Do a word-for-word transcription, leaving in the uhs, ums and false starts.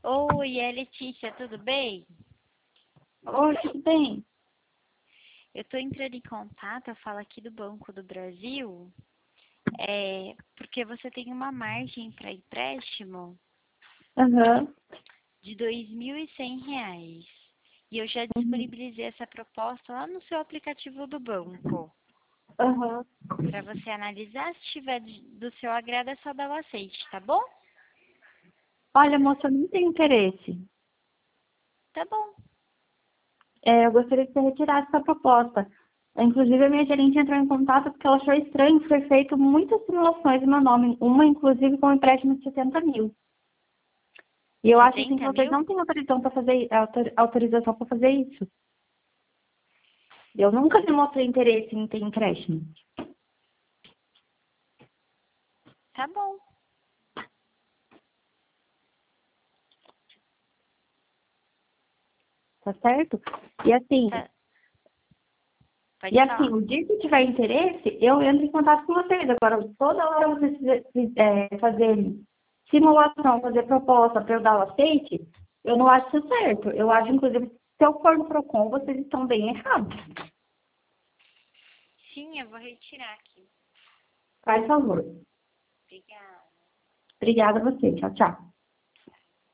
Oi, é Letícia, tudo bem? Oi, tudo bem? Eu estou entrando em contato, eu falo aqui do Banco do Brasil, é, porque você tem uma margem para empréstimo Aham, de dois mil e cem reais. E eu já uhum, disponibilizei essa proposta lá no seu aplicativo do banco, aham. para você analisar. Se tiver de- do seu agrado, é só dar o aceite, tá bom? Olha, moça, eu não tenho interesse. Tá bom. É, eu gostaria que você retirasse essa proposta. Inclusive, a minha gerente entrou em contato porque ela achou estranho que foi feito muitas simulações no meu nome, uma, inclusive, com um empréstimo de setenta mil. E eu acho, assim, que setenta vocês mil? não têm autorização para fazer, autor- autorização para fazer isso. Eu nunca demonstrei interesse em ter empréstimo. Tá bom. Tá certo? E assim, Tá. E Pode assim, falar. o dia que tiver interesse, eu entro em contato com vocês. Agora, toda hora vocês fize- é, fazerem simulação, fazer proposta para eu dar o aceite, eu não acho isso certo. Eu acho, inclusive, se eu for no PROCON, vocês estão bem errados. Sim, eu vou retirar aqui. Faz favor. Obrigada. Obrigada a você. Tchau, tchau.